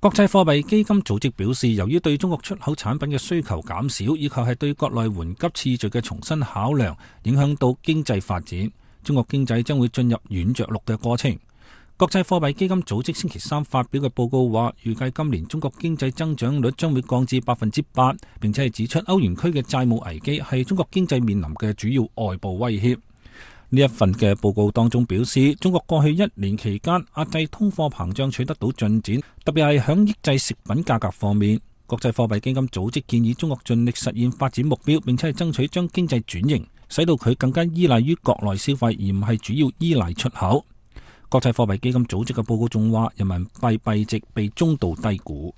國際貨幣基金組織表示，由於對中國出口產品嘅需求減少，以及係對國內緩急次序嘅重新考量，影響到經濟發展，中國經濟將會進入軟着陸嘅過程。國際貨幣基金組織星期三發表嘅報告話，預計今年中國經濟增長率將會降至8%，並且係指出歐元區嘅債務危機係中國經濟面臨嘅主要外部威脅。呢一份嘅報告當中表示，中國過去1年期間壓制通貨膨脹取得到進展，特別係響抑制食品價格方面。國際貨幣基金組織建議中國盡力實現發展目標，並且係爭取將經濟轉型，使到佢更加依賴於國內消費，而唔係主要依賴出口。國際貨幣基金組織嘅報告仲話，人民幣幣值被中度低估。